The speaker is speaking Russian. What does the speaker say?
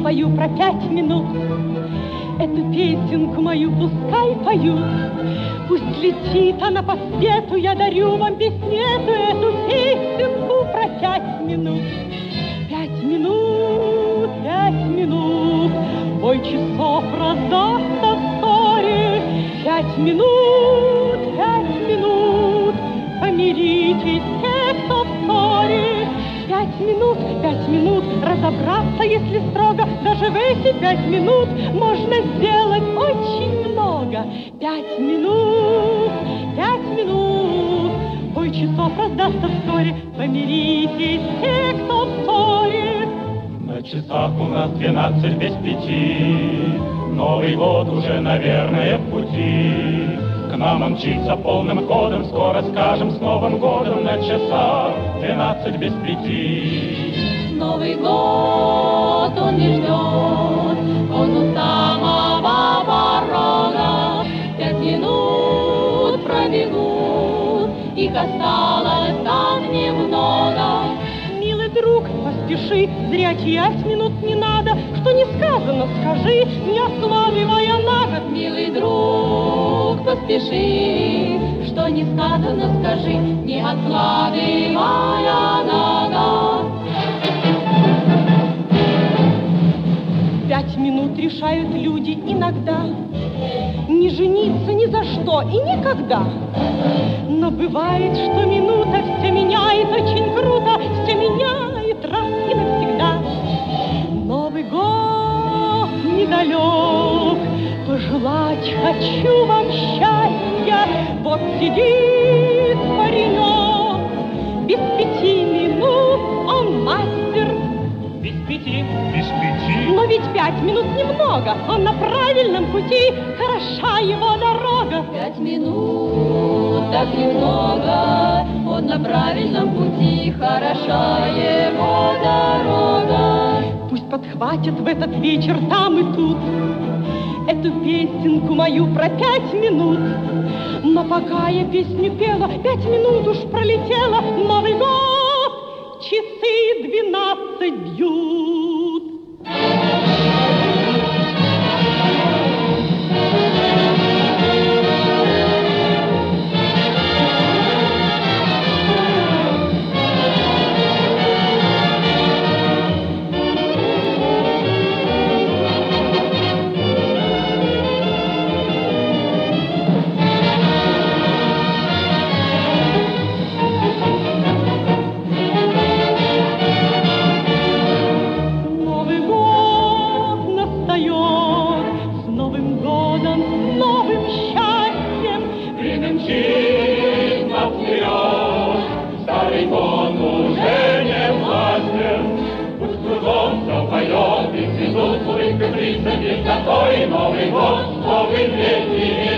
пою про 5 минут. Эту песенку мою пускай поют, пусть летит она по свету, я дарю вам песнету, эту песенку про 5 минут. 5 минут, 5 минут, бой часов раздастся вскоре. 5 минут, 5 минут, помиритесь все, кто в ссоре. 5 минут, разобраться, если строго, даже в эти 5 минут можно сделать очень много. 5 минут, 5 минут, бой часов раздастся вскоре, помиритесь все, кто в ссоре. На часах у нас 12 без 5, Новый год уже, наверное, в пути. К нам он мчится полным ходом, скоро скажем с Новым годом. На часах 12 без 5. Новый год он не ждет, он у самого порога. 5 минут пробегут, их осталось так немного. Милый друг, поспеши, зря 5 минут не надо. Что не сказано, скажи, не откладывая на год. Милый друг, поспеши, что не сказано, скажи, не откладывая на год. 5 минут решают люди иногда не жениться ни за что и никогда. Но бывает, что минута все меняет очень круто, все меняет раз и навсегда. Новый год недалек, пожелать хочу вам счастья. Вот сидит паренек, без 5 минут он мастер. Без 5. Без 5. Но ведь 5 минут немного, он на правильном пути, хороша его дорога. 5 минут так немного, он на правильном пути, хороша его дорога. Пусть подхватят в этот вечер там и тут эту песенку мою про 5 минут. Но пока я песню пела, 5 минут уж пролетело. Новый год, часы 12 бьют. Старый год уже не властен, пусть кругом все поет, и цветут улыбкой лица, ведь такой Новый год, новый летний.